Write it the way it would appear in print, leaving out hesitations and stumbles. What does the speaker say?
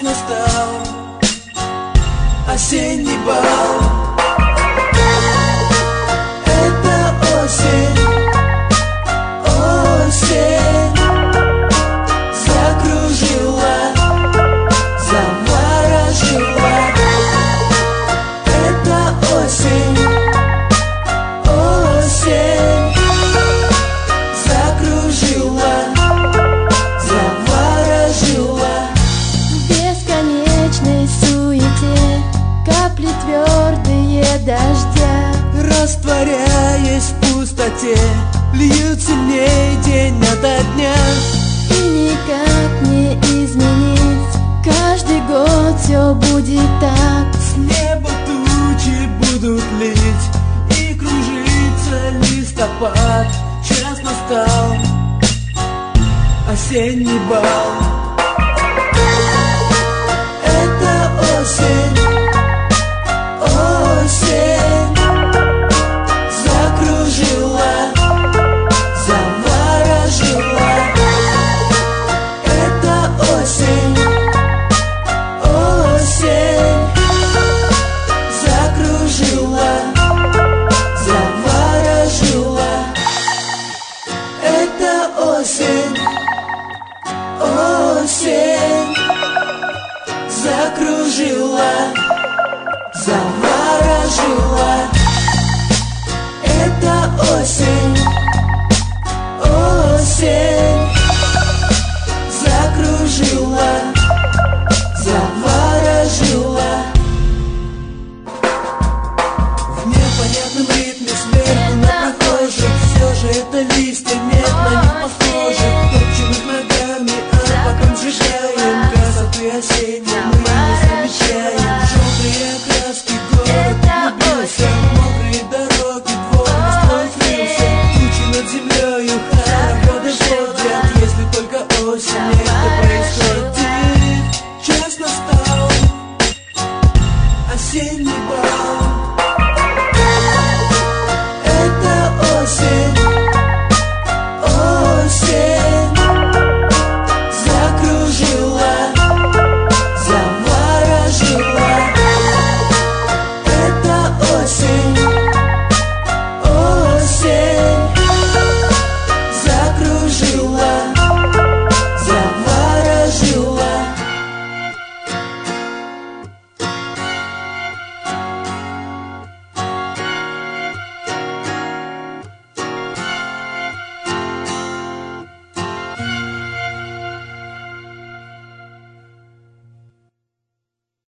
настал осенний бал. Это осень, осень закружила, заворожила. Это осень, осень закружила, заворожила. В бесконечной суете капли твердые дождя, растворяясь в пустоте, льют сильней день ото дня. и никак не изменить, каждый год все будет так. С неба тучи будут лить, и кружится листопад. Час настал осенний бал. Это осень, осень закружила, заворожила. Это осень, осень закружила, заворожила. Это осень, осень закружила, заворожила. Это осень, осень закружила, заворожила. В непонятном ритме сверху на прохожих, все же это листья медно не похожи. Топчем их ногами, а потом сжигаем. Красоты осенней мы не замечаем. Желтые краски, город влюбился, мокрые дороги, двор листвой слился. Тучи над землею хороводы ходят, если только осень это происходит. Час настал осенний бал.